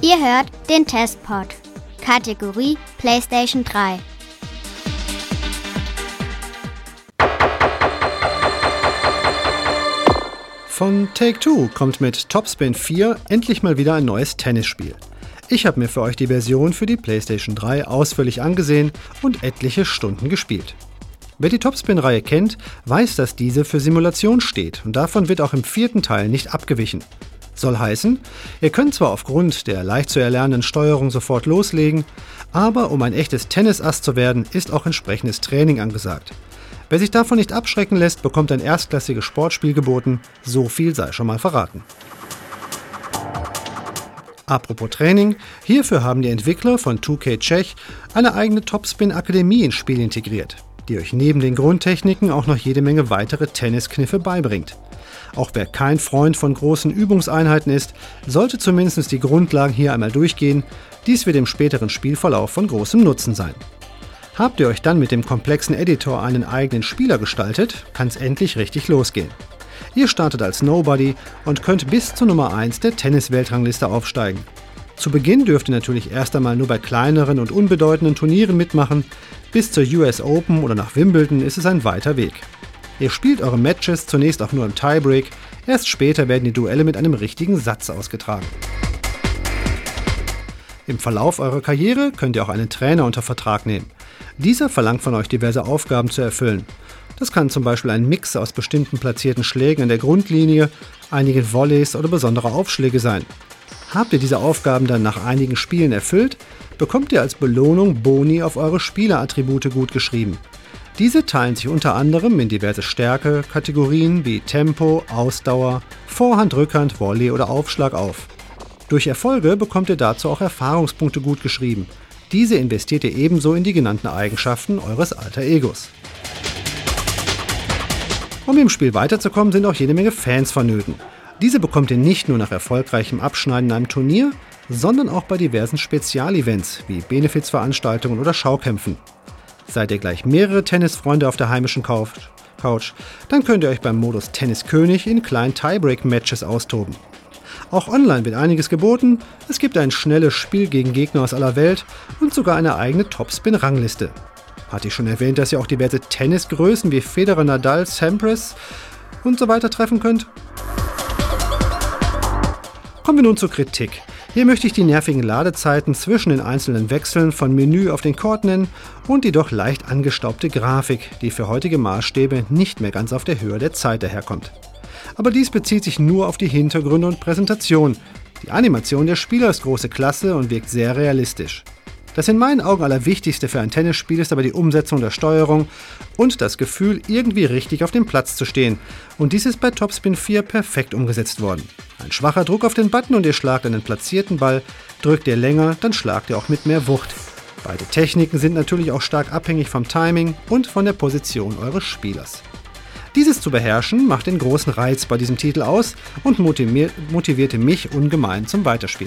Ihr hört den Testpod. Kategorie PlayStation 3. Von Take-Two kommt mit Topspin 4 endlich mal wieder ein neues Tennisspiel. Ich habe mir für euch die Version für die PlayStation 3 ausführlich angesehen und etliche Stunden gespielt. Wer die Topspin-Reihe kennt, weiß, dass diese für Simulation steht und davon wird auch im 4. Teil nicht abgewichen. Soll heißen, ihr könnt zwar aufgrund der leicht zu erlernenden Steuerung sofort loslegen, aber um ein echtes Tennisass zu werden, ist auch entsprechendes Training angesagt. Wer sich davon nicht abschrecken lässt, bekommt ein erstklassiges Sportspiel geboten, so viel sei schon mal verraten. Apropos Training, hierfür haben die Entwickler von 2K Czech eine eigene Topspin-Akademie ins Spiel integriert, die euch neben den Grundtechniken auch noch jede Menge weitere Tenniskniffe beibringt. Auch wer kein Freund von großen Übungseinheiten ist, sollte zumindest die Grundlagen hier einmal durchgehen, dies wird im späteren Spielverlauf von großem Nutzen sein. Habt ihr euch dann mit dem komplexen Editor einen eigenen Spieler gestaltet, kann es endlich richtig losgehen. Ihr startet als Nobody und könnt bis zur Nummer 1 der Tennis-Weltrangliste aufsteigen. Zu Beginn dürft ihr natürlich erst einmal nur bei kleineren und unbedeutenden Turnieren mitmachen, bis zur US Open oder nach Wimbledon ist es ein weiter Weg. Ihr spielt eure Matches zunächst auch nur im Tiebreak, erst später werden die Duelle mit einem richtigen Satz ausgetragen. Im Verlauf eurer Karriere könnt ihr auch einen Trainer unter Vertrag nehmen. Dieser verlangt von euch diverse Aufgaben zu erfüllen. Das kann zum Beispiel ein Mix aus bestimmten platzierten Schlägen an der Grundlinie, einigen Volleys oder besonderer Aufschläge sein. Habt ihr diese Aufgaben dann nach einigen Spielen erfüllt, bekommt ihr als Belohnung Boni auf eure Spielerattribute gutgeschrieben. Diese teilen sich unter anderem in diverse Stärke-Kategorien wie Tempo, Ausdauer, Vorhand, Rückhand, Volley oder Aufschlag auf. Durch Erfolge bekommt ihr dazu auch Erfahrungspunkte gutgeschrieben. Diese investiert ihr ebenso in die genannten Eigenschaften eures Alter Egos. Um im Spiel weiterzukommen, sind auch jede Menge Fans vonnöten. Diese bekommt ihr nicht nur nach erfolgreichem Abschneiden in einem Turnier, sondern auch bei diversen Spezialevents wie Benefizveranstaltungen oder Schaukämpfen. Seid ihr gleich mehrere Tennisfreunde auf der heimischen Couch, dann könnt ihr euch beim Modus Tenniskönig in kleinen Tiebreak-Matches austoben. Auch online wird einiges geboten, es gibt ein schnelles Spiel gegen Gegner aus aller Welt und sogar eine eigene Topspin-Rangliste. Hatte ich schon erwähnt, dass ihr auch diverse Tennisgrößen wie Federer, Nadal, Sampras und so weiter treffen könnt? Kommen wir nun zur Kritik. Hier möchte ich die nervigen Ladezeiten zwischen den einzelnen Wechseln von Menü auf den Court nennen und die doch leicht angestaubte Grafik, die für heutige Maßstäbe nicht mehr ganz auf der Höhe der Zeit daherkommt. Aber dies bezieht sich nur auf die Hintergründe und Präsentation. Die Animation der Spieler ist große Klasse und wirkt sehr realistisch. Das in meinen Augen allerwichtigste für ein Tennisspiel ist aber die Umsetzung der Steuerung und das Gefühl, irgendwie richtig auf dem Platz zu stehen. Und dies ist bei Topspin 4 perfekt umgesetzt worden. Ein schwacher Druck auf den Button und ihr schlagt einen platzierten Ball. Drückt ihr länger, dann schlagt ihr auch mit mehr Wucht. Beide Techniken sind natürlich auch stark abhängig vom Timing und von der Position eures Spielers. Dieses zu beherrschen macht den großen Reiz bei diesem Titel aus und motivierte mich ungemein zum Weiterspielen.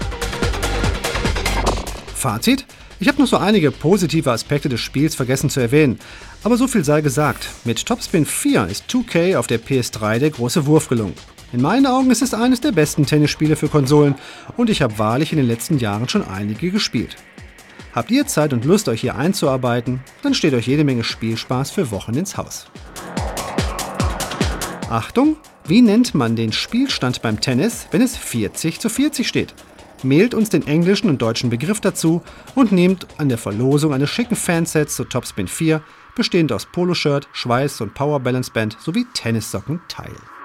Fazit: Ich habe noch so einige positive Aspekte des Spiels vergessen zu erwähnen, aber so viel sei gesagt. Mit Topspin 4 ist 2K auf der PS3 der große Wurf gelungen. In meinen Augen ist es eines der besten Tennisspiele für Konsolen und ich habe wahrlich in den letzten Jahren schon einige gespielt. Habt ihr Zeit und Lust, euch hier einzuarbeiten, dann steht euch jede Menge Spielspaß für Wochen ins Haus. Achtung, wie nennt man den Spielstand beim Tennis, wenn es 40:40 steht? Mailt uns den englischen und deutschen Begriff dazu und nehmt an der Verlosung eines schicken Fansets zu Topspin 4, bestehend aus Poloshirt, Schweiß und Power Balance Band sowie Tennissocken teil.